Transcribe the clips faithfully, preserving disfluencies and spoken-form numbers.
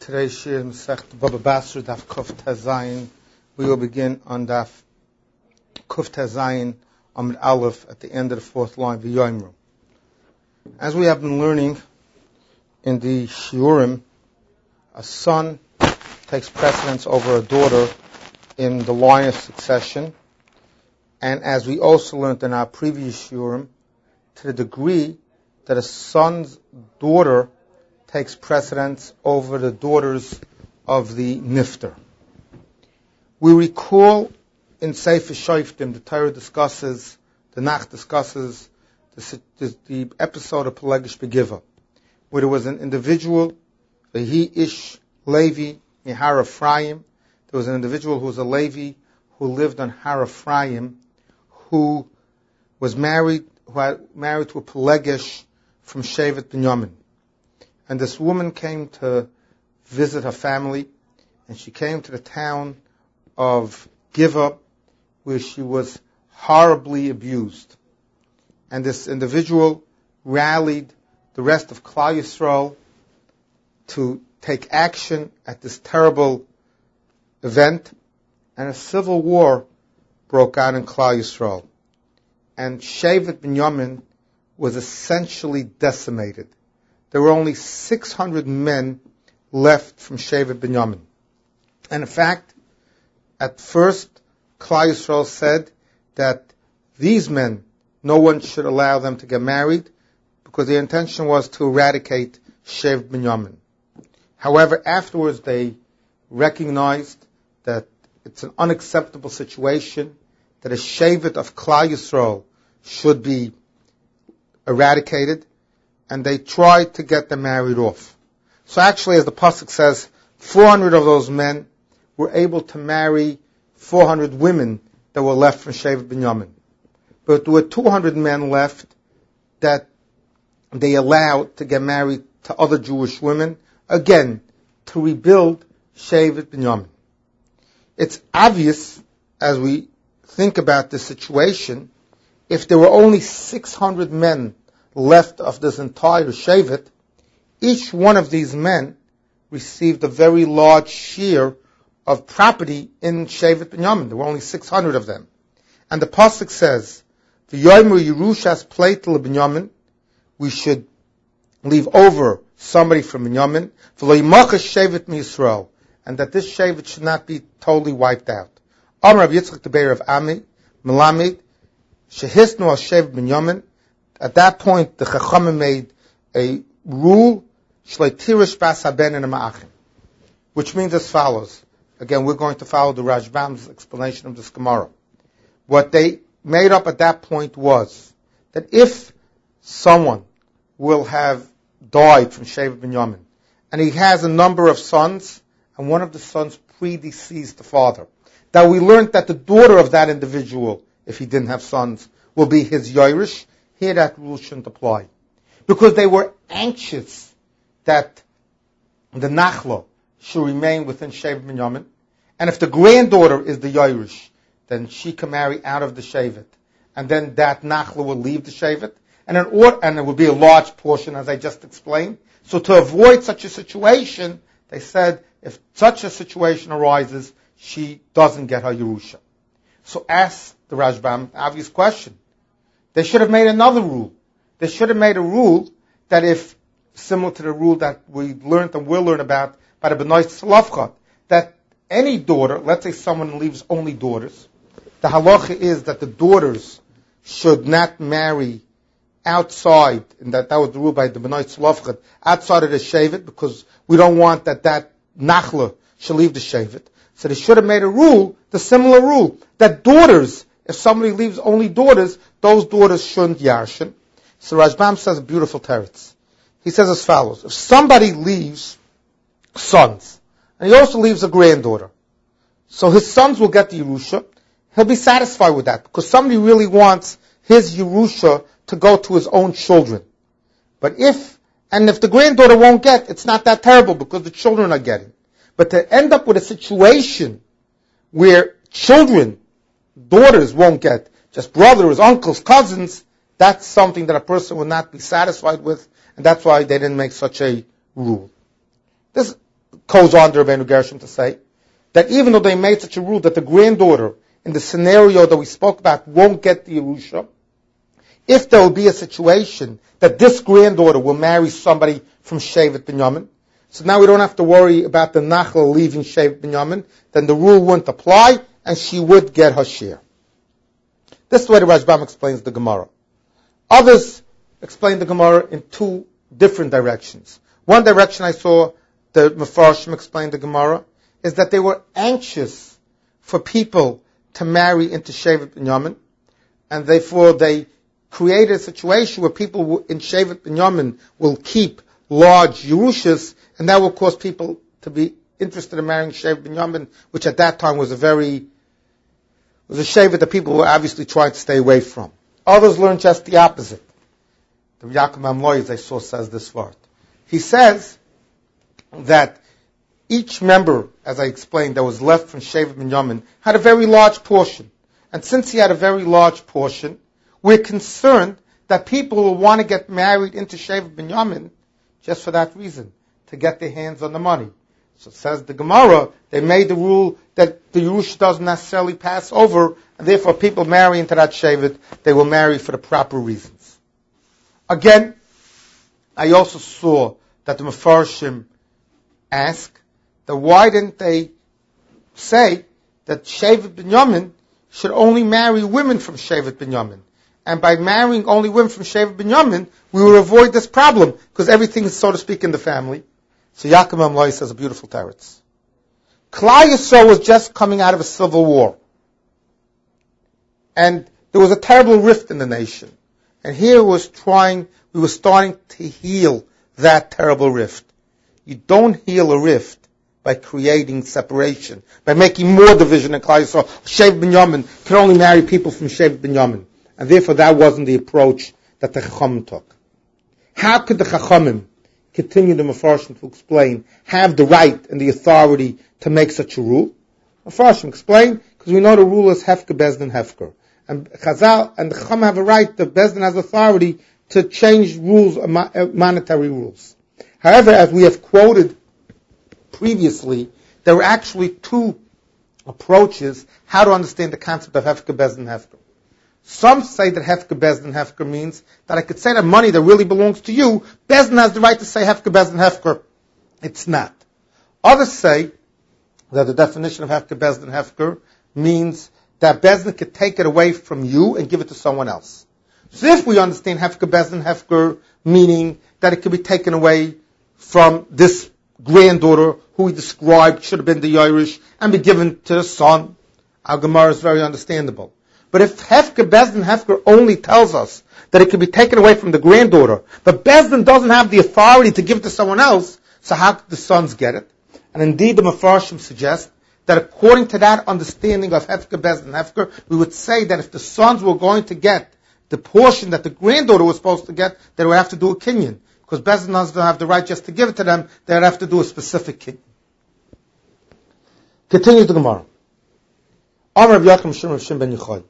Today's Shir Masechet Baba Basra Daf Kuf Tezayin. We will begin on Daf Kuf Tezayin Amud Aleph at the end of the fourth line. V'yoimru. As we have been learning in the Shiurim, a son takes precedence over a daughter in the line of succession, and as we also learned in our previous Shiurim, to the degree that a son's daughter takes precedence over the daughters of the Nifter. We recall in Sefer Shoftim, the Torah discusses, the Nach discusses the, the, the episode of Pelegish Begiva, where there was an individual, Vehi Ish Levi, in Har Ephraim. There was an individual who was a Levi who lived on Har Ephraim, who was married, who had married to a Pelegish from Shevet Binyamin. And this woman came to visit her family, and she came to the town of Giva, where she was horribly abused. And this individual rallied the rest of Klal Yisrael to take action at this terrible event, and a civil war broke out in Klal Yisrael. And Shevet Binyamin was essentially decimated. There were only six hundred men left from Shevet Binyamin. And in fact, at first, Klal Yisrael said that these men, no one should allow them to get married, because their intention was to eradicate Shevet Binyamin. However, afterwards they recognized that it's an unacceptable situation, that a Shevet of Klal Yisrael should be eradicated, and they tried to get them married off. So actually, as the pasuk says, four hundred of those men were able to marry four hundred women that were left from Shevet Binyamin. But there were two hundred men left that they allowed to get married to other Jewish women, again, to rebuild Shevet Binyamin. It's obvious, as we think about this situation, if there were only six hundred men left of this entire Shevet, each one of these men received a very large share of property in Shevet Binyamin. There were only six hundred of them. And the pasuk says, V'yoimru Yerushas Pleit LeBinyamin, we should leave over somebody from Binyamin, V'lo Yimachash Shevet MiYisrael, and that this Shevet should not be totally wiped out. Amar Rav Yitzchak the Be'er of Ami, Melamed, Shehisnu al Shevet Binyamin. At that point, the Chachamim made a rule, Shleitirish Bas Haben and Ma'achim, which means as follows. Again, we're going to follow the Rashbam's explanation of this Gemara. What they made up at that point was that if someone will have died from Shevet Binyamin, and he has a number of sons, and one of the sons predeceased the father, that we learned that the daughter of that individual, if he didn't have sons, will be his Yairish. Here that rule shouldn't apply. Because they were anxious that the Nachla should remain within Shevet Binyamin. And if the granddaughter is the Yairish, then she can marry out of the Shevet. And then that Nachla will leave the Shevet. And, an or- and it will be a large portion, as I just explained. So to avoid such a situation, they said, if such a situation arises, she doesn't get her Yerusha. So ask the Rashbam, obvious question. They should have made another rule. They should have made a rule that if, similar to the rule that we learned and will learn about by the B'nai Tzlafchat, that any daughter, let's say someone leaves only daughters, the halacha is that the daughters should not marry outside, and that, that was the rule by the B'nai Tzlafchat, outside of the Shevet, because we don't want that that Nachla should leave the Shevet. So they should have made a rule, the similar rule, that daughters, if somebody leaves only daughters, those daughters shouldn't yarshin. So Rashbam says a beautiful teretz. He says as follows: if somebody leaves sons, and he also leaves a granddaughter, so his sons will get the Yerusha, he'll be satisfied with that, because somebody really wants his Yerusha to go to his own children. But if, and if the granddaughter won't get, it's not that terrible, because the children are getting. But to end up with a situation where children, daughters won't get, just brothers, uncles, cousins, that's something that a person will not be satisfied with, and that's why they didn't make such a rule. This goes on to Rabbeinu Gershom to say that even though they made such a rule that the granddaughter in the scenario that we spoke about won't get the Yerusha, if there will be a situation that this granddaughter will marry somebody from Shevet Binyamin, so now we don't have to worry about the Nachal leaving Shevet Binyamin, then the rule wouldn't apply, and she would get her share. This is the way the Rashbam explains the Gemara. Others explain the Gemara in two different directions. One direction I saw the Mefarshim explain the Gemara is that they were anxious for people to marry into Shevet Binyamin, and therefore they created a situation where people in Shevet Binyamin will keep large Yerushas, and that will cause people to be interested in marrying Shevet Binyamin, which at that time was a very, was a Shevet that people were obviously trying to stay away from. Others learned just the opposite. The Yaakov Mamloy, I saw, says this word. He says that each member, as I explained, that was left from Shevet Binyamin had a very large portion. And since he had a very large portion, we're concerned that people will want to get married into Shevet Binyamin just for that reason, to get their hands on the money. So it says the Gemara, they made the rule that the Yerush doesn't necessarily pass over, and therefore people marry into that Shevet, they will marry for the proper reasons. Again, I also saw that the Mefarshim ask that why didn't they say that Shevet Binyamin should only marry women from Shevet Binyamin? And by marrying only women from Shevet Binyamin, we will avoid this problem, because everything is, so to speak, in the family. So Yaakov Mamloy says a beautiful teretz. Klal Yisrael was just coming out of a civil war. And there was a terrible rift in the nation. And here was trying, we were starting to heal that terrible rift. You don't heal a rift by creating separation, by making more division in Klal Yisrael. Shevet Binyamin can only marry people from Shevet Binyamin. And therefore that wasn't the approach that the Chachamim took. How could the Chachamim, continue the Mefarshim to explain, have the right and the authority to make such a rule? Mefarshim explain, because we know the rule is Hefker, Bezdin, Hefker. And Chazal and the Chachamim have a right, the Bezdin has authority to change rules, monetary rules. However, as we have quoted previously, there were actually two approaches how to understand the concept of Hefker, Bezdin, Hefker. Some say that Hefker, Bezdin, Hefker means that I could say that money that really belongs to you, Bezdin has the right to say Hefker, Bezdin, Hefker. It's not. Others say that the definition of Hefker, Bezdin, Hefker means that Bezdin could take it away from you and give it to someone else. So if we understand Hefker, Bezdin, Hefker, meaning that it could be taken away from this granddaughter who we described should have been the Irish and be given to the son, our Gemara is very understandable. But if Hefker, Bezdin, Hefker only tells us that it can be taken away from the granddaughter, but Bezdin doesn't have the authority to give it to someone else, so how could the sons get it? And indeed the Mefarshim suggest that according to that understanding of Hefker, Bezdin, Hefker, we would say that if the sons were going to get the portion that the granddaughter was supposed to get, they would have to do a kinyan. Because Bezdin doesn't have the right just to give it to them, they would have to do a specific kinyan. Continues the Gemara. Amar Rav Yochanan Shimon Shim ben Yochai.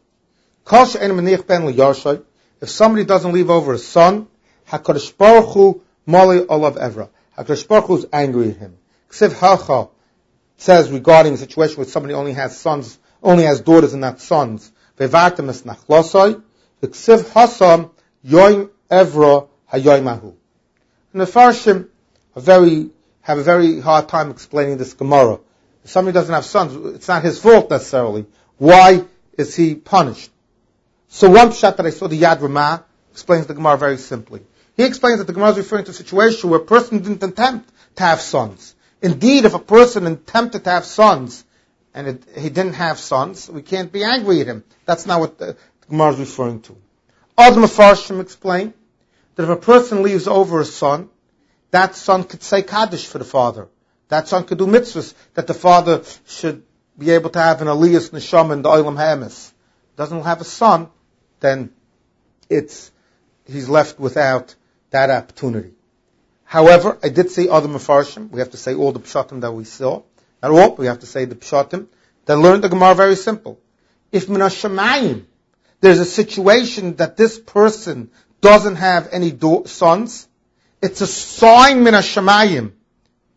If somebody doesn't leave over a son, HaKadosh Baruch Hu Mali Olav Evra. HaKadosh Baruch Hu is angry at him. Ksiv Hacha says regarding a situation where somebody only has sons, only has daughters and not sons. Vevartem es nachlosai. Ksiv Hasam Yoim Evra Hayoimahu. And the Farshim are very, have a very hard time explaining this Gemara. If somebody doesn't have sons, it's not his fault necessarily. Why is he punished? So one pshat that I saw, the Yad Ramah, explains the Gemara very simply. He explains that the Gemara is referring to a situation where a person didn't attempt to have sons. Indeed, if a person attempted to have sons, and it, he didn't have sons, we can't be angry at him. That's not what the, the Gemara is referring to. Other Mefarshim explain that if a person leaves over a son, that son could say Kaddish for the father. That son could do mitzvahs, that the father should be able to have an Aliyas Neshama in the Olam Hamas. Doesn't have a son, then it's, he's left without that opportunity. However, I did say other Mefarshim, we have to say all the Pshatim that we saw. Not all, we have to say the Pshatim, that learned the Gemara very simple. If Min HaShamayim, there's a situation that this person doesn't have any do- sons, it's a sign Min HaShamayim.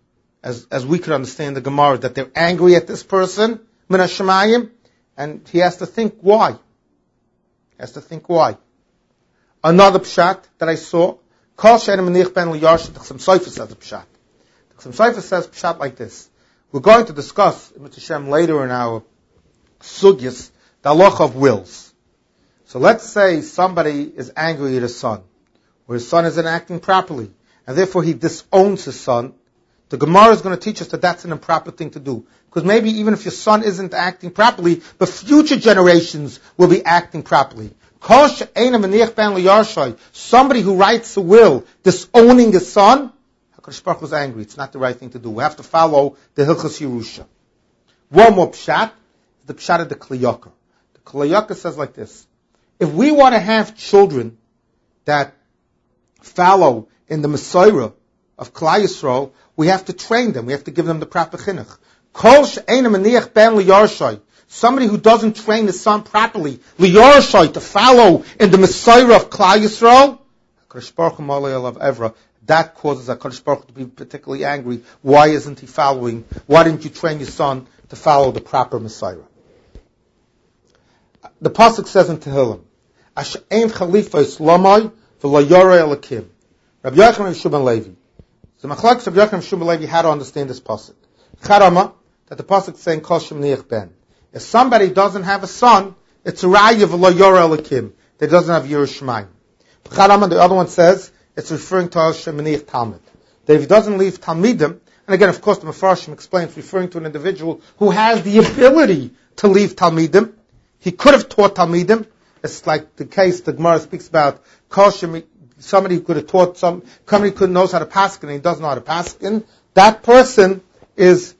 as as we could understand the Gemara, that they're angry at this person, min hashamayim, and he has to think why. He has to think why. Another pshat that I saw, Kol she'enim menich ben liyarsha, the Chassam Sofer says a pshat. The Chassam Sofer says pshat like this. We're going to discuss, Mister Shem, later in our sugyas, the halacha of wills. So let's say somebody is angry at his son, or his son isn't acting properly, and therefore he disowns his son. The Gemara is going to teach us that that's an improper thing to do. Because maybe even if your son isn't acting properly, but future generations will be acting properly. Somebody who writes a will disowning his son, HaKadosh Baruch Hu was angry. It's not the right thing to do. We have to follow the Hilchos Yerusha. One more pshat, the pshat of the Kli Yakar. The Kli Yakar says like this: if we want to have children that follow in the Messiah of Klal Yisrael, we have to train them. We have to give them the proper chinuch. Kol she'ein maniach ben liyarshay. Somebody who doesn't train his son properly, liyarshay, to follow in the Messiah of Klal Yisrael, HaKadosh Baruch Hu Malei Alav Evra, that causes HaKadosh Baruch Hu to be particularly angry. Why isn't he following? Why didn't you train your son to follow the proper Messiah? The pasuk says in Tehillim, Asher ein chalifos lamai v'lo yorei elakim. Rabbi Yochanan and Shimon Levi. So Machlokes Rabbi Yochanan and Shimon Levi, how to understand this pasuk. Charama, that the pasuk is saying Kol shemniach ben. If somebody doesn't have a son, it's a raya v'lo yorei elakim. That doesn't have Yiras Shamayim. Charama, the other one says it's referring to Al shemniach talmid. That if he doesn't leave talmidim, and again, of course, the Mefarshim explains referring to an individual who has the ability to leave talmidim. He could have taught talmidim. It's like the case the Gemara speaks about. Somebody who could have taught some, somebody who knows how to paskin and he doesn't know how to paskin. That person is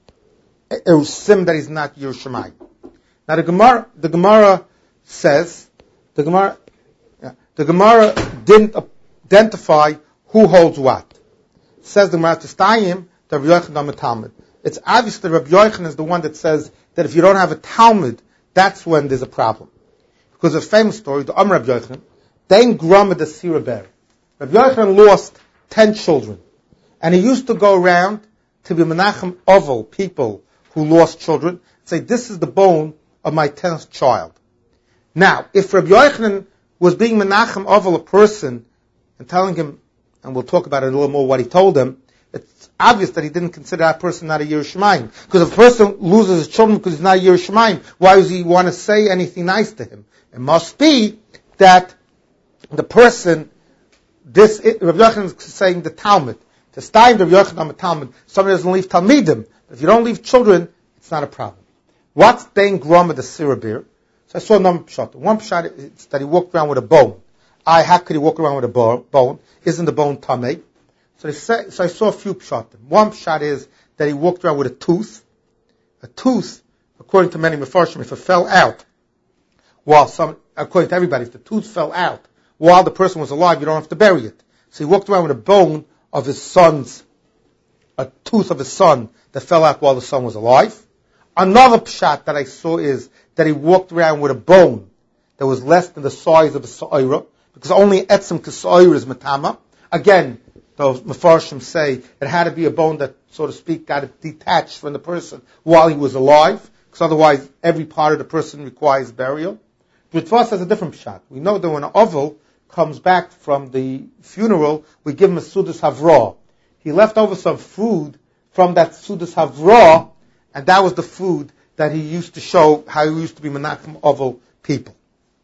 a sim that he's not Yiras Shamayim. Now the Gemara, the Gemara says, the Gemara, yeah, the Gemara didn't identify who holds what. It says the Gemara to Stayim, the Rabbi Yochanan Talmud. It's obvious that Rabbi Yochanan is the one that says that if you don't have a Talmud, that's when there's a problem. Because a famous story, the Amr Rabbi Yochanan, Dain Grama the Siraber. Rabbi Yochanan lost ten children. And he used to go around to be Menachem Oval, people who lost children, say, this is the bone of my tenth child. Now, if Rabbi Yochanan was being Menachem Oval, a person, and telling him, and we'll talk about it a little more, what he told him, it's obvious that he didn't consider that person not a Yiras Shamayim. Because if a person loses his children because he's not a Yiras Shamayim, why does he want to say anything nice to him? It must be that the person, this, Rabbi Yochanan is saying the Talmud. To stay in Rabbi Yochanan Talmud, somebody doesn't leave Talmidim. If you don't leave children, it's not a problem. What's Dain Grama the Sirabir? So I saw a number of pshat. One pshat is that he walked around with a bone. I, how could he walk around with a bone? Isn't the bone tamei? So, they say, so I saw a few pshat. One pshat is that he walked around with a tooth. A tooth, according to many Mefarshim, if it fell out, while some, according to everybody, if the tooth fell out while the person was alive, you don't have to bury it. So he walked around with a bone of his son's, a tooth of his son that fell out while the son was alive. Another pshat that I saw is that he walked around with a bone that was less than the size of a sa'ira, because only etzem k'sa'ira is matama. Again, those Mefarshim say it had to be a bone that, so to speak, got detached from the person while he was alive, because otherwise every part of the person requires burial. Ritva has a different pshat. We know that when an oval comes back from the funeral, we give him a sudas havra. He left over some food from that sudas havra, and that was the food that he used to show how he used to be menachem oval people.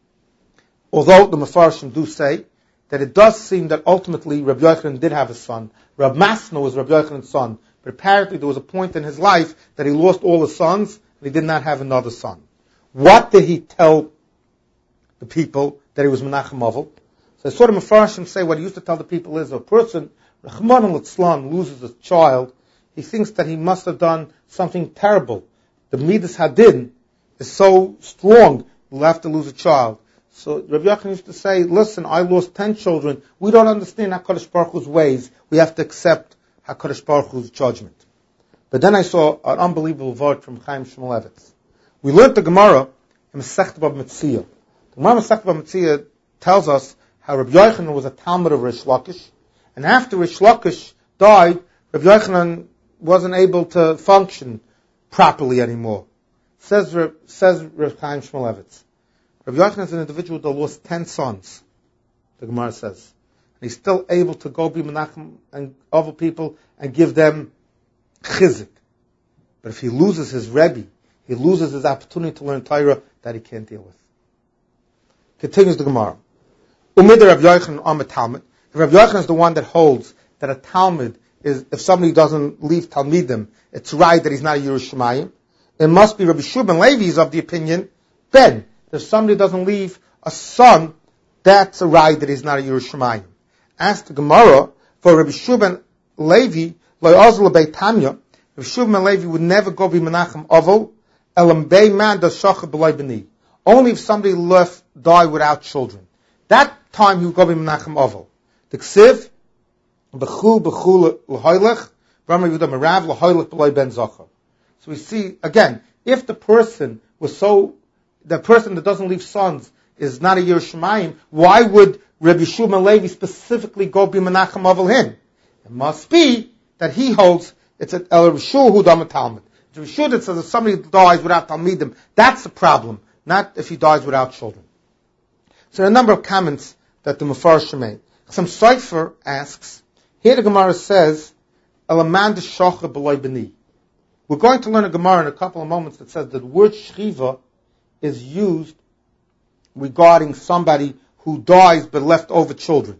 Although the Mefarshim do say that it does seem that ultimately Rabbi Yochanan did have a son. Rab Masna was Rabbi Yochanan's son, but apparently there was a point in his life that he lost all his sons and he did not have another son. What did he tell the people that he was menachem oval? So I saw the Mefarshim say what he used to tell the people is a person, Rahman al-Islam, loses a child, he thinks that he must have done something terrible. The Midas Hadin is so strong, we'll have to lose a child. So Rabbi Yochanan used to say, listen, I lost ten children. We don't understand HaKadosh Baruch Hu's ways. We have to accept HaKadosh Baruch Hu's judgment. But then I saw an unbelievable word from Chaim Shmulevitz. We learned the Gemara in Masechet Bava Metzia. The Gemara Masechet Bava Metzia tells us how Rabbi Yochanan was a Talmud of Rish Lakish, and after Rish Lakish died, Rabbi Yochanan wasn't able to function properly anymore. Says says Reb Chaim Shmulevitz. Rabbi Yochanan is an individual that lost ten sons. The Gemara says, and he's still able to go be Menachem and other people and give them chizik. But if he loses his Rebbe, he loses his opportunity to learn Torah that he can't deal with. Continues the Gemara. Umid Rabbi Yochanan on a Talmud. Rabbi Yochanan is the one that holds that a Talmud is, if somebody doesn't leave Talmidim, it's right that he's not a Yerushalayim. It must be Rabbi Shubin Levi is of the opinion, Ben, if somebody doesn't leave a son, that's a right that he's not a Yerushalayim. Ask the Gemara, for Rabbi Shubin Levi, Lo Ozla Beit Tanya, Rabbi Shubin Levi would never go be Menachem Ovel, Elam Bei Man does Shachar B'lai B'ni. Only if somebody left, died without children. That time he would go be Menachem Ovel. The Ksiv, B'chu B'chu L'hoylech, Rama Yehuda Merav L'hoylech B'lai Ben Zachar. So we see, again, if the person was so, the person that doesn't leave sons is not a Yerushalayim, why would Rabbi Shubin Levi specifically go be Menachem Ovel Hin? It must be that he holds, it's at El Rishu Hu Dama Talmud. The Rishu that says if somebody dies without Talmidim, that's the problem, not if he dies without children. So there are a number of comments that the Mefarshim made. Some Seifer asks, here the Gemara says, Elaman de Shocher B'loi B'ni. We're going to learn a Gemara in a couple of moments that says that the word Shchiva is used regarding somebody who dies but left over children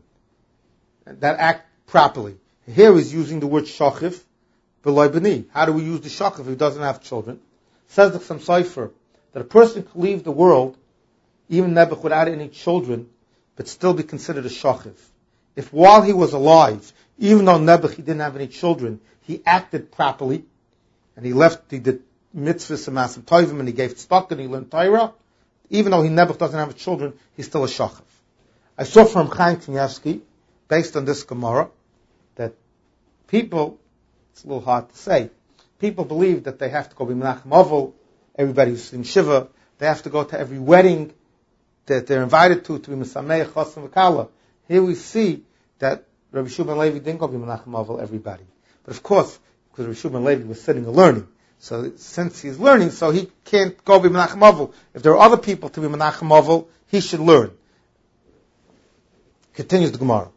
that act properly. Here he's using the word Shochiv B'loi B'ni. How do we use the Shochiv if he doesn't have children? Says the some Seifer that a person could leave the world, even Nebuch, without any children, but still be considered a Shochiv. If while he was alive, even though Nebuch he didn't have any children, he acted properly, and he left, he did mitzvahs and masim tovim, and he gave tzedakah, and he learned Torah, even though he Nebuch doesn't have children, he's still a Shochiv. I saw from Chaim Kanievsky, based on this Gemara, that people, it's a little hard to say, people believe that they have to go be Menachem Ovel, everybody who's in Shiva, they have to go to every wedding that they're invited to, to be Mesameach, Chosim, V'Kala. Here we see that Rabbi Shubin Levi didn't go be Menachem Ovel everybody. But of course, because Rabbi Shubin Levi was sitting and learning, so since he's learning, so he can't go be Menachem Ovel. If there are other people to be Menachem Ovel, he should learn. Continues the Gemara.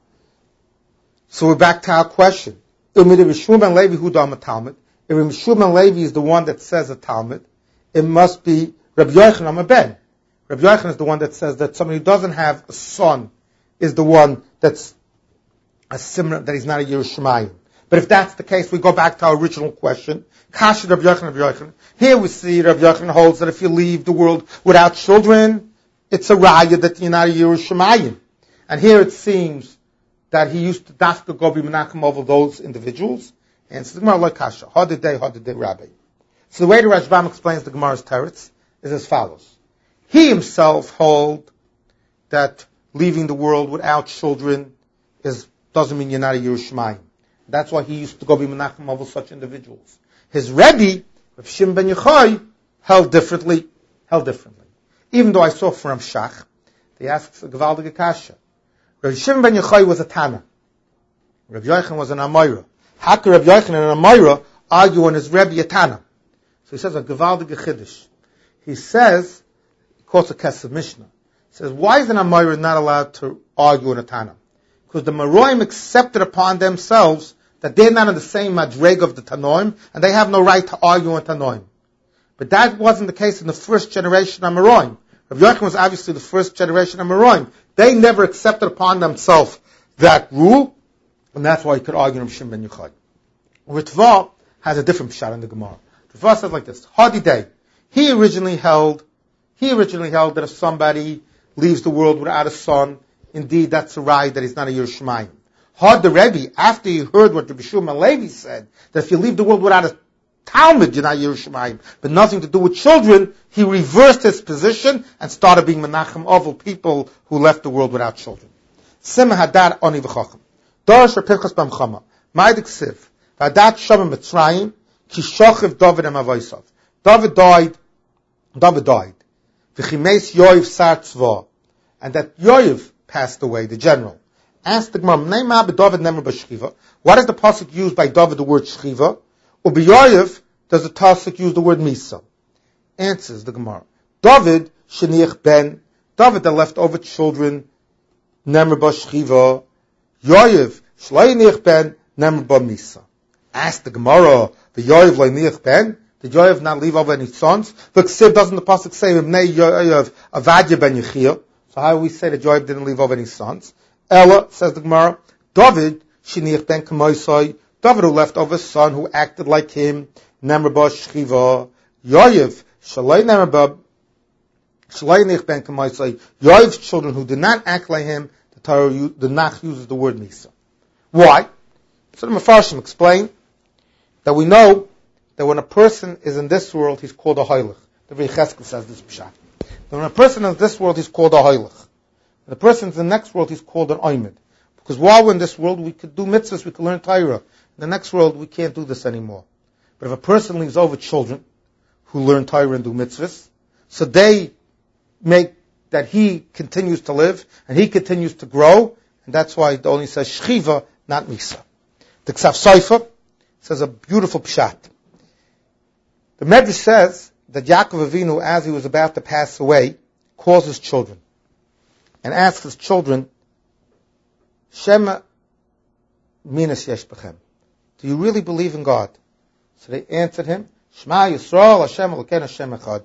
So we're back to our question. If Rabbi Shubin Levi who dam a Talmud, if Rabbi Shubin Levi is the one that says a Talmud, it must be Rabbi Yochanan a Ben. Rabbi Yochanan is the one that says that somebody who doesn't have a son is the one that's a similar, that he's not a Yerushalayim. But if that's the case, we go back to our original question. Kasha Rabbi Yochanan, Rabbi Yochanan. Here we see Rabbi Yochanan holds that if you leave the world without children, it's a raya that you're not a Yerushalayim. And here it seems that he used to dafka go be menachem over those individuals. And it's the Gemara like Kasha. How did they, how did they, Rabbi? So the way the Rashbam explains the Gemara's teretz is as follows. He himself hold that leaving the world without children is doesn't mean you're not a Yerushalayim. That's why he used to go be menachem over such individuals. His Rebbe, Rav Shimon ben Yochai, held differently, held differently. Even though I saw from Shach, they asked a Gevaldige Kasha. Rav Shimon ben Yochai was a Tana. Rav Yochanan was an Amoira. How could Rav Yochanan and Amoira argue on his Rebbe a Tana? So he says a Gevaldige Chiddush. He says, he quotes a Kesef Mishnah. He says, why is an Amoira not allowed to argue on a Tana? Because the Maroim accepted upon themselves that they're not in the same madreg of the Tanoim, and they have no right to argue on Tanoim. But that wasn't the case in the first generation of Maroim. Rav Yochanan was obviously the first generation of Maroim. They never accepted upon themselves that rule, and that's why he could argue Rav Shimon ben Yochai. Ritva has a different pshat in the Gemara. Ritva says like this: Hadi Day. He originally held, he originally held that if somebody leaves the world without a son, indeed that's a right that he's not a Yerushalayim. Had the Rebbe, after he heard what Rabbi Shimon Levi said, that if you leave the world without a Talmud, you're not Yerushalayim, but nothing to do with children, he reversed his position and started being Menachem Ovel, people who left the world without children. Sim hadar oni v'chacham. Dorish Pinchas bam Chama. Ma'adik siv. V'adat shamim Mitzrayim, ki shochiv David em avoisav. David died, David died. V'chimes Yoav sar tzva. And that Yoav passed away, the general. Asked the Gemara, what is the pasuk used by David, the word Shchiva? Ubiyoyev, does the Pasuk use the word Misa? Answers the Gemara. David, Sheniach ben, David that left over children, Nemer ba Shchiva, Yoyev, Shleiniach ben, Nemer ba Misa. Ask the Gemara, the Yoyev Leiniach ben, did Yoyev not leave over any sons? But Ksiv doesn't the Pasuk say, Ibnei Yoyev, Avadya ben Yechiel. So how do we say that Yoyev didn't leave over any sons? Ella, says the Gemara, David, Sheniach ben Kamoisai, David who left over a son who acted like him, Nemer ba Shchiva, Yoyev, Shalai Nemer ba, Shalai Nich ben Kamoisai, Yoyev's children who did not act like him, the Torah, the Nach uses the word Misa. Why? So the Mefarshim explain that we know that when a person is in this world, he's called a Heilich. The Rei Cheskel says this Pshat. That when a person is in this world, he's called a Heilich. When a person is in the next world, he's called an Oimid. Because while we're in this world, we could do mitzvahs, we could learn Torah. In the next world, we can't do this anymore. But if a person leaves over children who learn Torah and do mitzvahs, so they make that he continues to live and he continues to grow, and that's why it only says Shchiva, not Misa. The Ksav Sofer says a beautiful pshat. The Medrash says that Yaakov Avinu, as he was about to pass away, calls his children and asks his children, Shema minas yesh bechem. Do you really believe in God? So they answered him, Shema Yisrael Hashem Elokeinu Hashem Echad.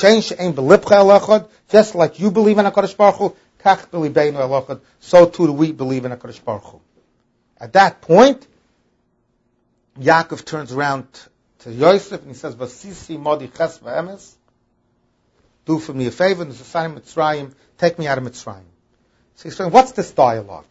Just like you believe in HaKadosh Baruch Hu, kach b'libeinu elachad, so too do we believe in HaKadosh Baruch Hu. At that point, Yaakov turns around to Yosef and he says, Vasisi modi ches v'emes, do for me a favor, and Mitzrayim, take me out of Mitzrayim. So he's saying, what's this dialogue?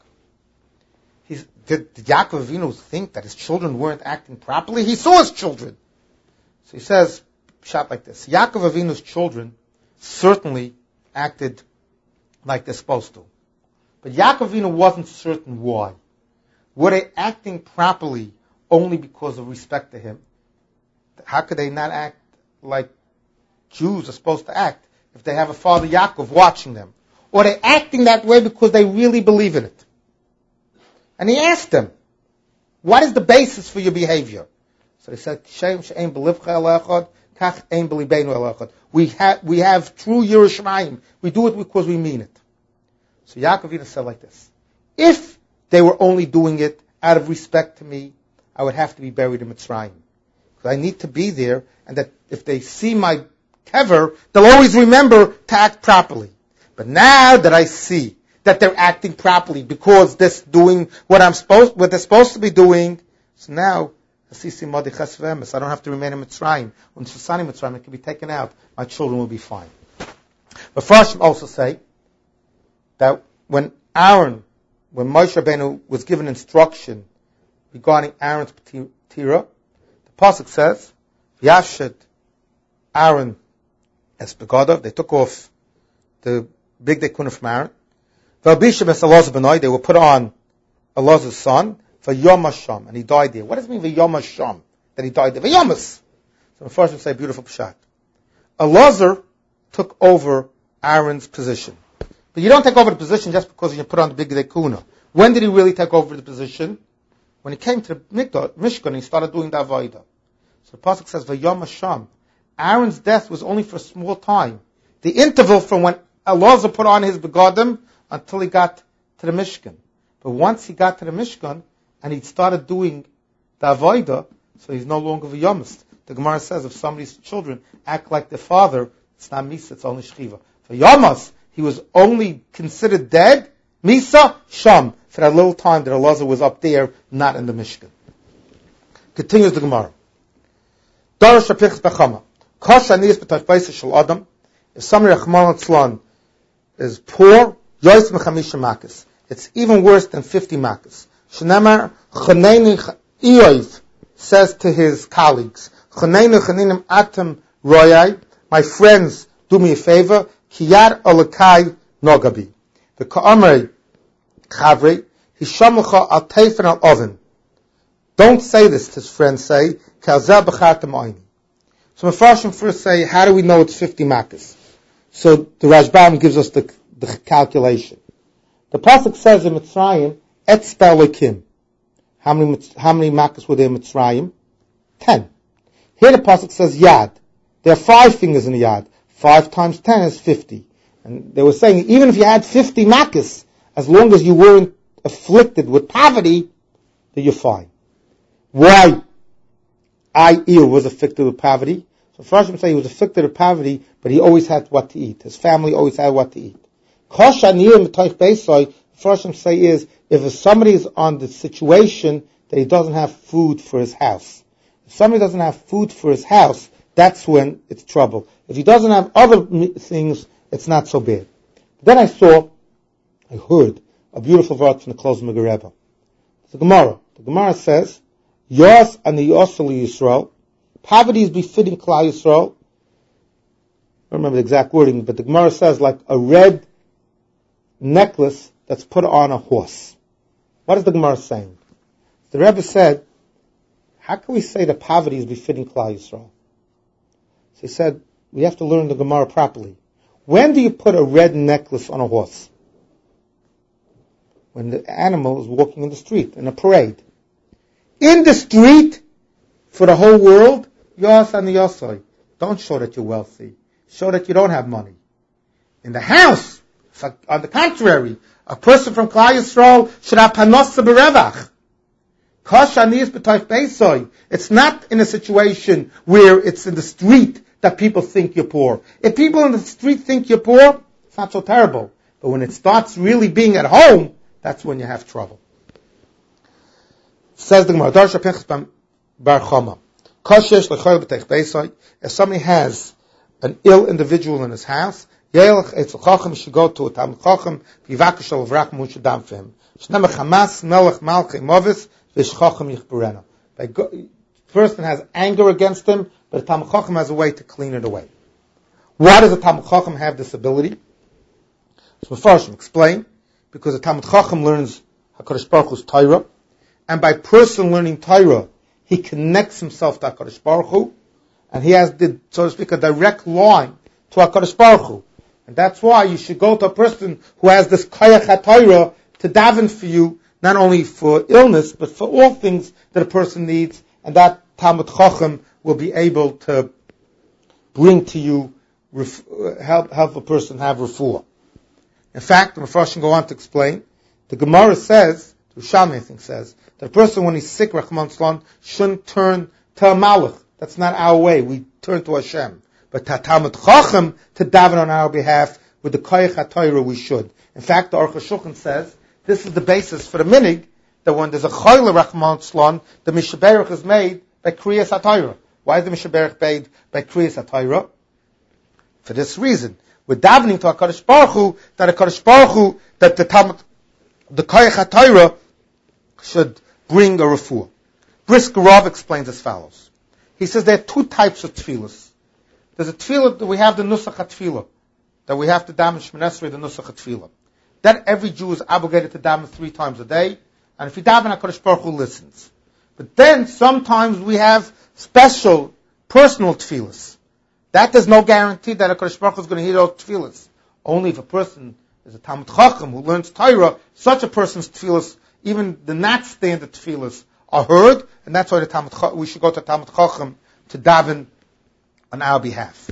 He's, did, did Yaakov Avinu think that his children weren't acting properly? He saw his children. So he says, shot like this. Yaakov Avinu's children certainly acted like they're supposed to. But Yaakov Avinu wasn't certain why. Were they acting properly only because of respect to him? How could they not act like Jews are supposed to act if they have a father Yaakov watching them? Or are they acting that way because they really believe in it? And he asked them, what is the basis for your behavior? So they said, Shem she'ein b'livcha elechad, kach ein b'libeinu elechad. We have, we have true Yerushalayim. We do it because we mean it. So Yaakov Avinu said like this, if they were only doing it out of respect to me, I would have to be buried in Mitzrayim. Because I need to be there, and that if they see my kever, they'll always remember to act properly. But now that I see that they're acting properly because they're doing what I'm supposed, what they're supposed to be doing, so now I don't have to remain in Mitzrayim. When Susani Mitzrayim, it can be taken out. My children will be fine. But first, also say that when Aaron, when Moshe Rabbeinu was given instruction regarding Aaron's tira, the pasuk says, "Yashid Aaron es begadav." They took off the big dekuna from Aaron. V'abishem es Elazar b'nai. They were put on Elazar's son. V'yom Hasham, and he died there. What does it mean V'yom Hasham? That he died there. V'yomas. So the first we say beautiful pshat. Elazar took over Aaron's position. But you don't take over the position just because you put on the big dekuna. When did he really take over the position? When he came to the Mishkan, he started doing the Avodah. So the pasuk says V'yom Hasham. Aaron's death was only for a small time. The interval from when Elazar put on his begadim until he got to the Mishkan. But once he got to the Mishkan and he started doing the Avodah, so he's no longer V'yomas. The Gemara says if somebody's children act like their father, it's not Misa, it's only Shchiva. V'yomas, he was only considered dead, Misa, Sham, for that little time that Elazar was up there, not in the Mishkan. Continues the Gemara. Darash Apichas Bechama. Kosh Aniyas B'tach Beisa Shel Adam. If somebody Rachman Litzlan is poor, Yois Mechamisha Makas. It's even worse than fifty Makas. Shnemar Chaneini Ioiv says to his colleagues, Chaneini Chaninim Atem Royai, my friends, do me a favor, Kiyar Olakai Nogabi. The Ka'amrei Chavrei, Hishamlecha Al Teifen Al Oven. Don't say this, his friends say, Kalzeh B'chatem Oini. So Mefarshim first say, how do we know it's fifty Makas? So the Rashbam gives us the, the calculation. The pasuk says in Mitzrayim, Etzpa Elokim. How many how many makas were there in Mitzrayim? ten. Here the pasuk says yad. There are five fingers in the yad. Five times ten is fifty. And they were saying, even if you had fifty makas, as long as you weren't afflicted with poverty, then you're fine. Why Iyur was afflicted with poverty? So first I'm saying he was afflicted with poverty, but he always had what to eat. His family always had what to eat. First I'm saying is, if somebody is on the situation that he doesn't have food for his house. If somebody doesn't have food for his house, that's when it's trouble. If he doesn't have other things, it's not so bad. Then I saw, I heard, a beautiful verse from the close of the Rebbe. It's the Gemara. The Gemara says, Yos and the Yosel Yisrael, poverty is befitting Klal Yisrael. I don't remember the exact wording, but the Gemara says like a red necklace that's put on a horse. What is the Gemara saying? The Rebbe said, how can we say that poverty is befitting Klal Yisrael? So he said, we have to learn the Gemara properly. When do you put a red necklace on a horse? When the animal is walking in the street, in a parade. In the street, for the whole world, Yos and the Yosoi. Don't show that you're wealthy. Show that you don't have money. In the house, on the contrary, a person from Klal Yisrael should have panosa berevach. It's not in a situation where it's in the street that people think you're poor. If people in the street think you're poor, it's not so terrible. But when it starts really being at home, that's when you have trouble. Says the Gemara, Darsha Pinchas Bar Chama. If somebody has an ill individual in his house, he should go to a Talmid Chacham, v'yivakashol v'rak musha dam for him. Shnei mechamas melech malchei movis v'shchacham yichburena. The person has anger against him, but the Talmid Chacham has a way to clean it away. Why does the Talmid Chacham have this ability? So first, explain, because the Talmid Chacham learns HaKadosh Baruch Hu's Torah, and by person learning Torah, he connects himself to HaKadosh Baruch Hu, and he has, the, so to speak, a direct line to HaKadosh Baruch Hu. And that's why you should go to a person who has this Koyach HaTorah to daven for you, not only for illness, but for all things that a person needs, and that Talmid Chacham will be able to bring to you, help help a person have refuah. In fact, the Mepharshim go on to explain, the Gemara says, the Rishami I think says, that a person when he's sick, Rahman Slan, shouldn't turn to a Malach. That's not our way. We turn to Hashem. But to Talmid Chacham, to daven on our behalf, with the Koyach HaTorah we should. In fact, the Aruch HaShulchan says, this is the basis for the minig, that when there's a Choyle Rahman Slan, the Mishaberach is made by Kriyas HaTorah. Why is the Mishaberach made by Kriyas HaTorah? For this reason. We're davening to HaKadosh Baruch Hu, that HaKadosh Baruch Hu, that the Talmud, the Koyach HaTorah should bring a refuah. Brisker Rav explains as follows. He says there are two types of tefillahs. There's a tefillah that we have the Nusach HaTefillah, that we have to daven Shemini Esrei, the Nusach HaTefillah. That every Jew is obligated to daven three times a day, and if you daven, HaKadosh Baruch Hu listens. But then sometimes we have special personal tefillahs. That there's no guarantee that HaKadosh Baruch Hu is going to hear those tefillahs. Only if a person is a Talmid Chacham who learns Torah, such a person's tefillahs, even the not standard tefillahs, are heard, and that's why the Talmid Chacham, we should go to Talmid Chacham to daven on our behalf.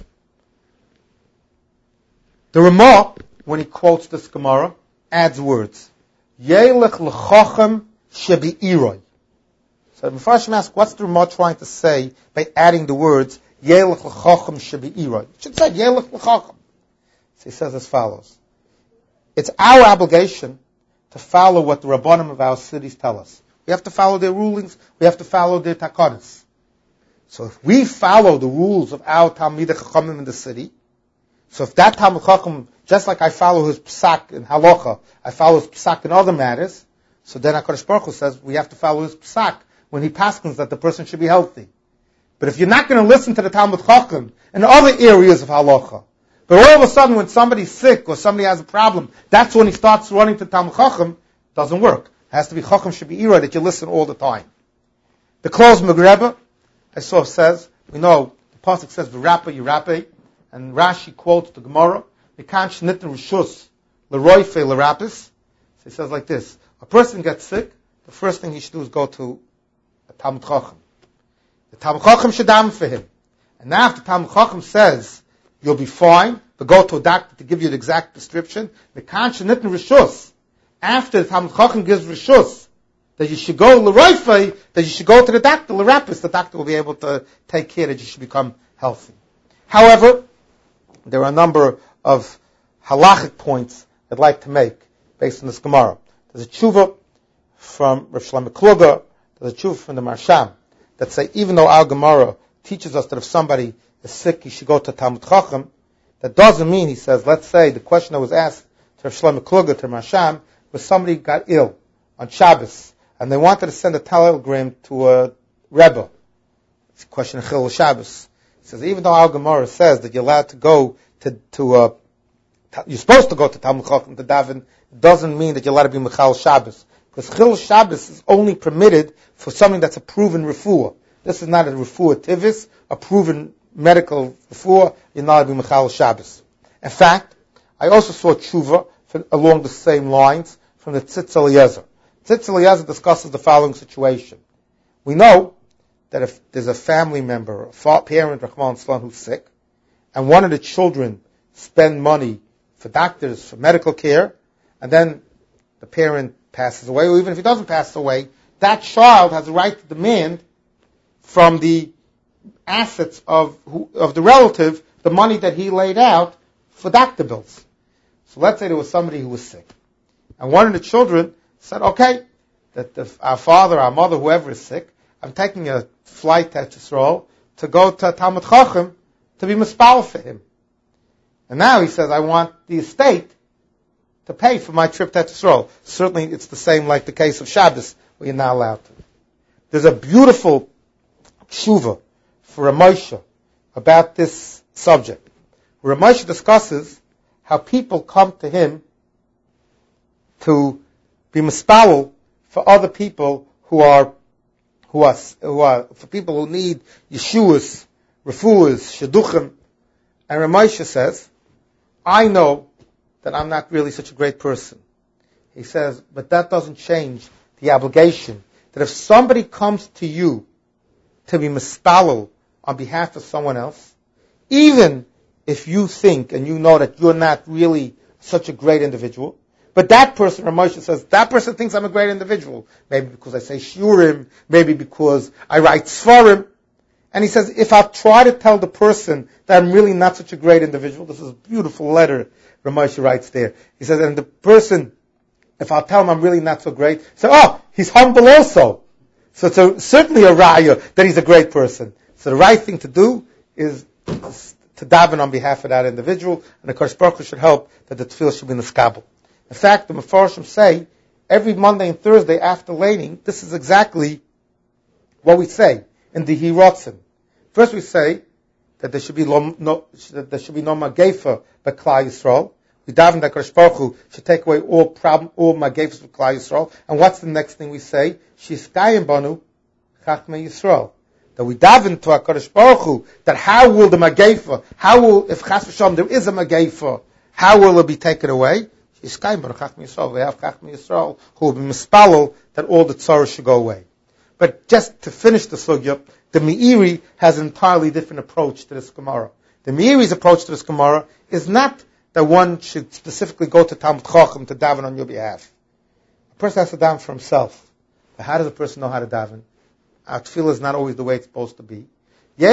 The Ramah, when he quotes this Gemara, adds words. Yelech l'chacham shebi'iroi. So the Mepharshim asks, what's the Ramah trying to say by adding the words Yelech l'chacham shebi'iroi? It should say Yelech l'chacham. So he says as follows. It's our obligation to follow what the Rabbanim of our cities tell us. We have to follow their rulings. We have to follow their takanas. So if we follow the rules of our Talmidei Chachamim in the city, so if that Talmid Chacham, just like I follow his psak in halacha, I follow his psak in other matters, so then HaKadosh Baruch Hu says we have to follow his psak when he paskins that the person should be healthy. But if you're not going to listen to the Talmid Chacham in other areas of halacha, but all of a sudden when somebody's sick or somebody has a problem, that's when he starts running to Talmid Chacham, doesn't work. It has to be Chacham Shebi'ira that you listen all the time. The close Megreba, I saw says, we know, the pasuk says, V'rapa yirape, and Rashi quotes the Gemara, V'kan shnitten rishus, l'roife l'rapis. So he says like this, a person gets sick, the first thing he should do is go to a Talmid Chacham. The Talmud Chacham should daven for him. And now if the Talmud Chacham says, you'll be fine, but go to a doctor to give you the exact description, the Kansha Nitten Rishus, after the Talmud Chacham gives Rishus, that you should go l'roifei, that you should go to the doctor, l'rapis, the doctor will be able to take care that you should become healthy. However, there are a number of halachic points I'd like to make based on this Gemara. There's a tshuva from Rav Shlomo Kluger, there's a tshuva from the Marsham, that say even though our Gemara teaches us that if somebody is sick, he should go to Talmud Chacham, that doesn't mean, he says, let's say the question that was asked to Rav Shlomo Kluger, to Marsham, was somebody got ill on Shabbos, and they wanted to send a telegram to a Rebbe. It's a question of Chilul Shabbos. He says, even though our Gemara says that you're allowed to go to, to uh, you're supposed to go to Talmud Chacham to daven, it doesn't mean that you're allowed to be Mechal Shabbos. Because Chilul Shabbos is only permitted for something that's a proven refuah. This is not a refuah tivis, a proven medical refuah. You're not allowed to be Mechal Shabbos. In fact, I also saw tshuva for, along the same lines from the Tzitz Eliezer. Tzitz Eliezer discusses the following situation. We know that if there's a family member, a fa- parent, Rahman Islam, who's sick, and one of the children spend money for doctors, for medical care, and then the parent passes away, or even if he doesn't pass away, that child has a right to demand from the assets of who, of the relative the money that he laid out for doctor bills. So let's say there was somebody who was sick, and one of the children said, okay, that the, our father, our mother, whoever is sick, I'm taking a flight to Yisrael to go to Talmud Chacham to be mispal for him. And now he says, I want the estate to pay for my trip to Yisrael. Certainly it's the same like the case of Shabbos, where you're not allowed to. There's a beautiful tshuva for Ramosha about this subject, where Ramosha discusses how people come to him to be mispal for other people who are who are who are for people who need Yeshuas, Refuas, Shidduchim. And Ramosha says, I know that I'm not really such a great person. He says, but that doesn't change the obligation that if somebody comes to you to be mispalel on behalf of someone else, even if you think and you know that you're not really such a great individual, but that person, Ramosha says, that person thinks I'm a great individual. Maybe because I say shiurim, maybe because I write svarim. And he says, if I try to tell the person that I'm really not such a great individual, this is a beautiful letter Ramosha writes there. He says, and the person, if I'll tell him I'm really not so great, say, oh, he's humble also. So it's a, certainly a raya that he's a great person. So the right thing to do is to daven on behalf of that individual, and the Kodesh Baruch Hu should help that the tefillah should be in the skabel. In fact, the Mefarshim say, every Monday and Thursday after laning, this is exactly what we say in the Hirotzen. First we say that there should be lo, no, that there should be no magefa by Klal Yisrael. We daven that Kodesh Baruch Hu should take away all problem, all magefas with Klal Yisrael. And what's the next thing we say? Shiskayim banu chachmei Yisrael. That we daven to our Kodesh Baruch Hu, that how will the magefa, how will, if chas v'shalom there is a magefa, how will it be taken away? Shiskayim banu chachmei Yisrael. We have chachmei Yisrael who will be mispalel that all the tzara should go away. But just to finish the sugya, the Meiri has an entirely different approach to this Gemara. The Meiri's approach to this Gemara is not that one should specifically go to Talmud Chacham to daven on your behalf. A person has to daven for himself. But how does a person know how to daven? Our tefillah is not always the way it's supposed to be. Go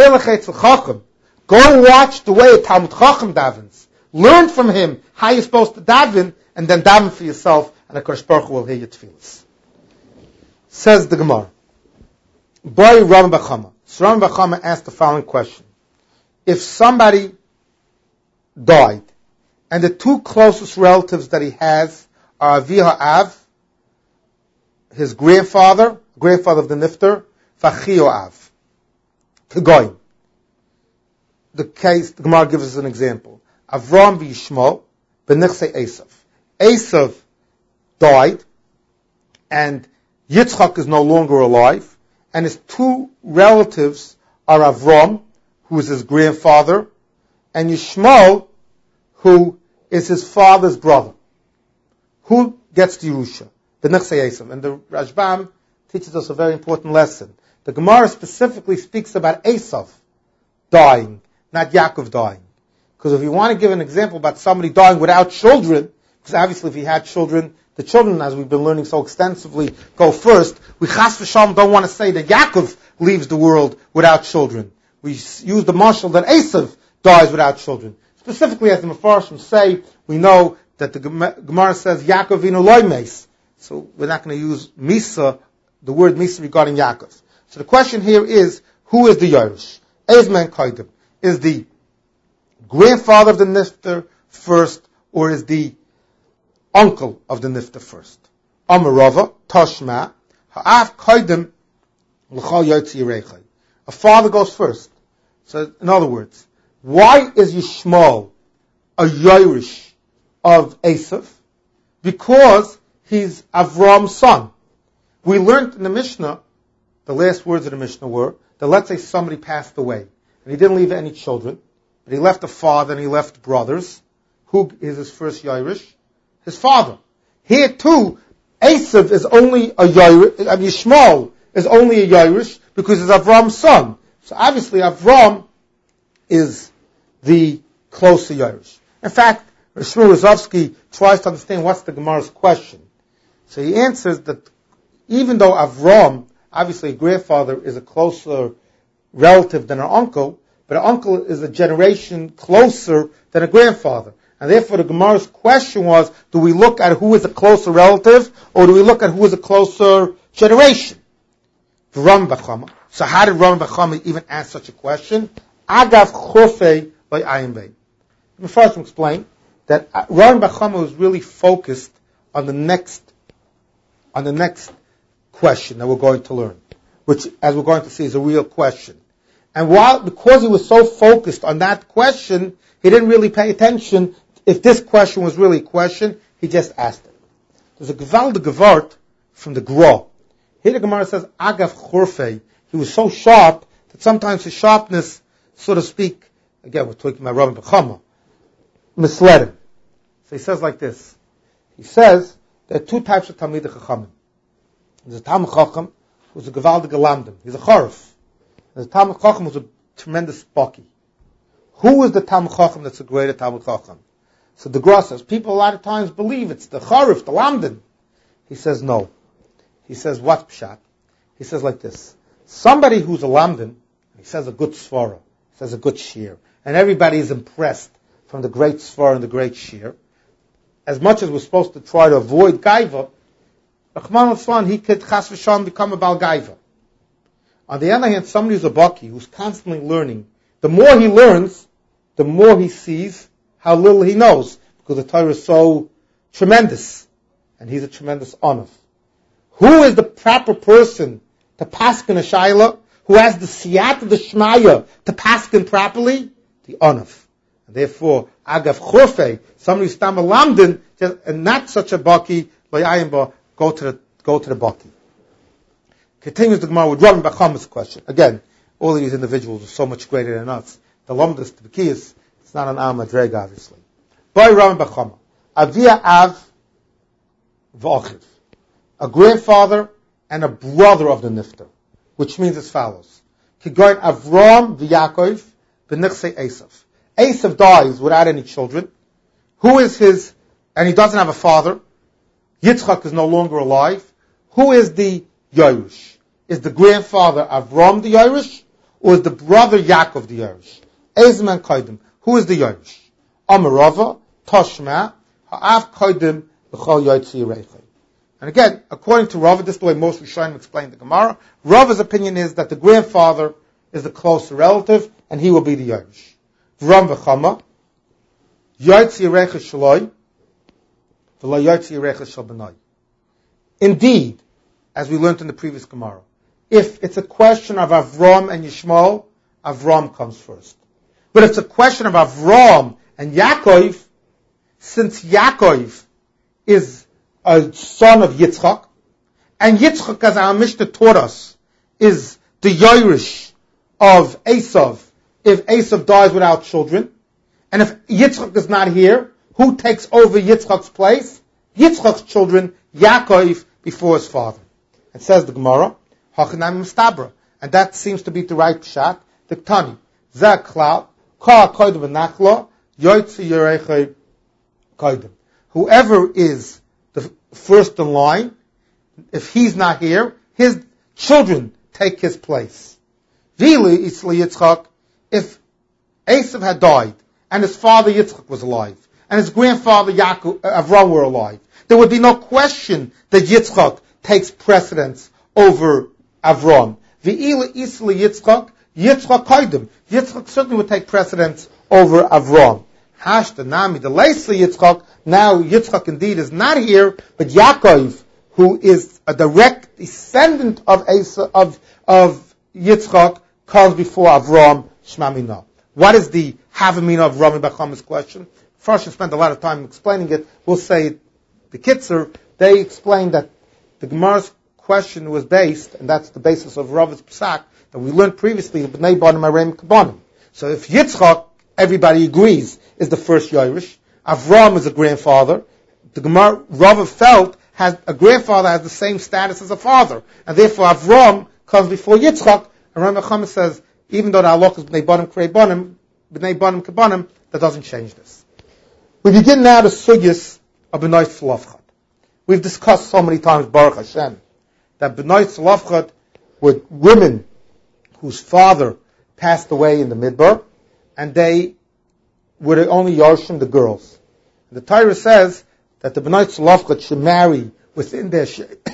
and watch the way Talmud Chacham davens. Learn from him how you're supposed to daven, and then daven for yourself, and the Kodesh Baruch Hu will hear your tefillahs. Says the Gemara. Boy Ram Bachama. So Ram Bachama asked the following question. If somebody died, and the two closest relatives that he has are Aviha Av, his grandfather, grandfather of the Nifter, Vachio Av, Kegoyim. The case, the Gemara gives us an example. Avram v'Yishmael, b'nichsei Esav. Esav died, and Yitzchak is no longer alive, and his two relatives are Avram, who is his grandfather, and Yishmael, who is his father's brother. Who gets the Yerusha? The Nechsei Esav. And the Rashbam teaches us a very important lesson. The Gemara specifically speaks about Esav dying, not Yaakov dying. Because if you want to give an example about somebody dying without children, because obviously if he had children, the children, as we've been learning so extensively, go first. We chas v'shalom don't want to say that Yaakov leaves the world without children. We use the mashal that Esav dies without children. Specifically, as the Mefarshim say, we know that the Gemara says Yaakov v'inu loy meis. So we're not going to use Misa, the word Misa regarding Yaakov. So the question here is, who is the Yerush? Ezman Kaidim. Is the grandfather of the Nifter first, or is the uncle of the Nifter first? Amarava, Tashma, Ha'af Kaidim, L'chal Yotzi Yerechai. A father goes first. So, in other words, why is Yishmael a Yerush of Esav? Because he's Avram's son. We learned in the Mishnah, the last words of the Mishnah were, that let's say somebody passed away, and he didn't leave any children, but he left a father and he left brothers. Who is his first Yerush? His father. Here too, Esav is only a Yerush, I mean, Yishmael is only a Yerush because he's Avram's son. So obviously Avram is the closer Yerush. In fact, Shmuel Rozovsky tries to understand what's the Gemara's question. So he answers that even though Avram, obviously a grandfather, is a closer relative than an uncle, but an uncle is a generation closer than a grandfather. And therefore the Gemara's question was, do we look at who is a closer relative, or do we look at who is a closer generation? Ram Bachama. So how did Ram Bachama even ask such a question? Agav Chofei by Ayin Bey. Let me first explain that Ram Bachama was really focused on the next, on the next question that we're going to learn, which, as we're going to see, is a real question. And while, because he was so focused on that question, he didn't really pay attention. If this question was really a question, he just asked it. There's a Gevalde Gevart from the Gra. Here the Gemara says, Agav Chorfei. He was so sharp that sometimes his sharpness, so to speak, again, we're talking about Rabbi Bechama, misled him. So he says like this. He says there are two types of Talmidei Chachamim. There's a Talmid Chacham who's a Gevalde Gelamdim. He's a Charif. There's a Talmid Chacham who's a tremendous Baki. Who is the Talmid Chacham that's a greater Talmid Chacham? So the Gra says, people a lot of times believe it's the Charif, the Lamdim. He says no. He says, what's Pshat? He says like this. Somebody who's a Lamdim, he says a good Svara, he says a good Shir, and everybody is impressed from the great Svara and the great Shir. As much as we're supposed to try to avoid Gaiva, Rahman al-Slan, he could Chas v'Shalom become a Bal Gaiva. On the other hand, somebody who's a Baki, who's constantly learning, the more he learns, the more he sees how little he knows, because the Torah is so tremendous, and he's a tremendous Onav. Who is the proper person to paskin a Shaila, who has the siyat of the Shmaya to paskin properly? The Onav. And therefore, Agav Chorfei, somebody who's Tam Lamdin, and not such a Baki, go to the, go to the Baki. Continues the Gemara with Rabbi Bachama's question. Again, all of these individuals are so much greater than us. The Lamdas, the Bekiyas, it's not an Al Madreg, obviously. By Rabbi Bachama, Avia Av V'Achiv, a grandfather and a brother of the Nifter, which means as follows. Kigoin Avram v'Yakov v'Nichsei Esav. Esav dies without any children. Who is his, and he doesn't have a father. Yitzchak is no longer alive. Who is the Yerush? Is the grandfather Avram the Yerush, or is the brother Yaakov the Yerush? Ezman Kaidim. Who is the Yerush? Amarava, Toshma, Ha'av Kaidim, L'chol Yotzi Yerechai. And again, according to Rava, this is the way most Rishonim explain the Gemara, Rava's opinion is that the grandfather is the closer relative, and he will be the Yerush. V'ram v'chama, Yotzi Yerechai Shaloi, V'lo Yotzi Yerechai Shal B'nai. Indeed, as we learned in the previous Gemara, if it's a question of Avram and Yishmael, Avram comes first. But if it's a question of Avram and Yaakov, since Yaakov is a son of Yitzchak, and Yitzchak, as our Mishnah taught us, is the Yerush of Esav, if Esav dies without children, and if Yitzchak is not here, who takes over Yitzchak's place? Yitzchak's children, Yaakov, before his father. It says the Gemara, Hachanam Mistabra. and that seems to be the right shot. The Tani, Zak Klal, Ka Koidim V'Nachla, Yoitzi Yerechei Koidim. Whoever is the first in line, if he's not here, his children take his place. Vili Isli Yitzchak, if Esav had died, and his father Yitzchak was alive, and his grandfather Yaakov, Avram were alive, there would be no question that Yitzchak takes precedence over Avram. V'ila Isli Yitzchak, Yitzchak Koidim. Yitzchak certainly would take precedence over Avram. Hashta Nami, the Leisli Yitzchak, now Yitzchak indeed is not here, but Yaakov, who is a direct descendant of Asa, of, of Yitzchak, comes before Avram, Shmamina. What is the Havamina of Rami Bachama's question? First, I spent a lot of time explaining it. We'll say the Kitzer, they explained that the Gemara's question was based, and that's the basis of Rav's Psak, that we learned previously, B'nai Banim Arem Kabanim. So if Yitzchak, everybody agrees, is the first Yairish, Avram is a grandfather, the Gemara, Rav felt, has, a grandfather has the same status as a father, and therefore Avram comes before Yitzchak, and Rami Bachama says, even though the halach is B'nai Banim Krei Banim, B'nai Banim Kabanim, that doesn't change this. We begin now the sugyas of B'nai Tzlafchat. We've discussed so many times, Baruch Hashem, that B'nai Tzlafchat were women whose father passed away in the Midbar, and they were the only Yarshim, the girls. The Torah says that the B'nai Tzlafchat should marry within their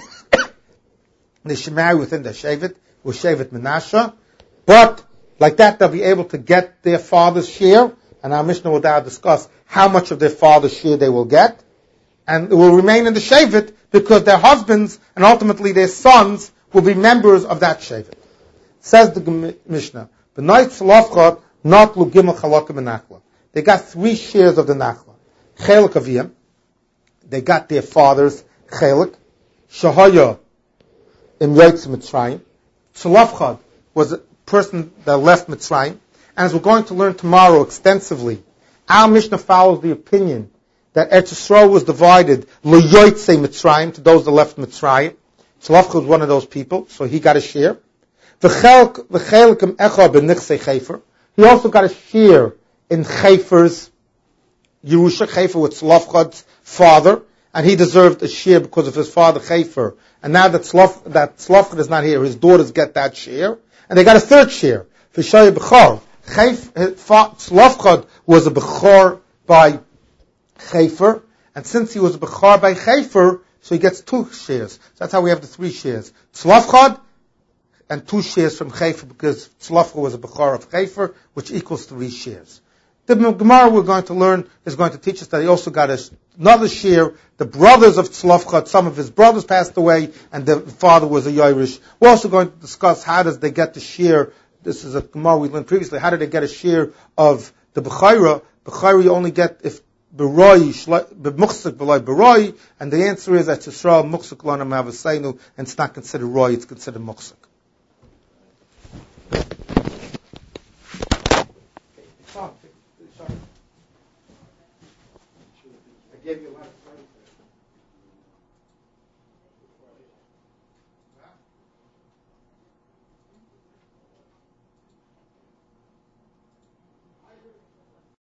they should marry within their Shevet, with Shevet Menashe, but like that they'll be able to get their father's share, and our Mishnah will now discuss how much of their father's share they will get, and it will remain in the Shevet because their husbands and ultimately their sons will be members of that Shevet. Says the Mishnah, B'nai Tzlafchat not Lugimel Chalakim Nachla. They got three shares of the Nachla. Chelik Aviyim, they got their father's Chelik. Shahaya Im Yotz Mitzrayim. Tzlafchat was a person that left Mitzrayim. And as we're going to learn tomorrow extensively, our Mishnah follows the opinion that Eretz Yisrael was divided L'yotzei Mitzrayim, to those that left Mitzrayim. Tzlafchat was one of those people, so he got a share. V'chelikim echa b'nichsei Chayfer. He also got a share in Chayfer's Yerusha. Chayfer was Tzlafchat's father, and he deserved a share because of his father Chayfer. And now that Tzlaf, that Tzlafchat is not here, his daughters get that share, and they got a third share. V'shaya b'chor. Tzlafchat was a b'chor by Chayfer, and since he was a b'chor by Chayfer, so he gets two shares. So that's how we have the three shares. Tzlafchat, and two shares from Chayfer, because Tzlafchat was a b'chor of Chayfer, which equals three shares. The Gemara we're going to learn is going to teach us that he also got a, another share. The brothers of Tzlafchat, some of his brothers passed away, and the father was a Yairish. We're also going to discuss how does they get the share. This is a Gemara we learned previously. How did they get a share of the B'chayra? B'chayra you only get if B'roi, B'muchsik B'loi B'roi, and the answer is that Yisrael Muchsik Lana Mavaseinu, and it's not considered Roi, it's considered Muchsik. I gave you a lot of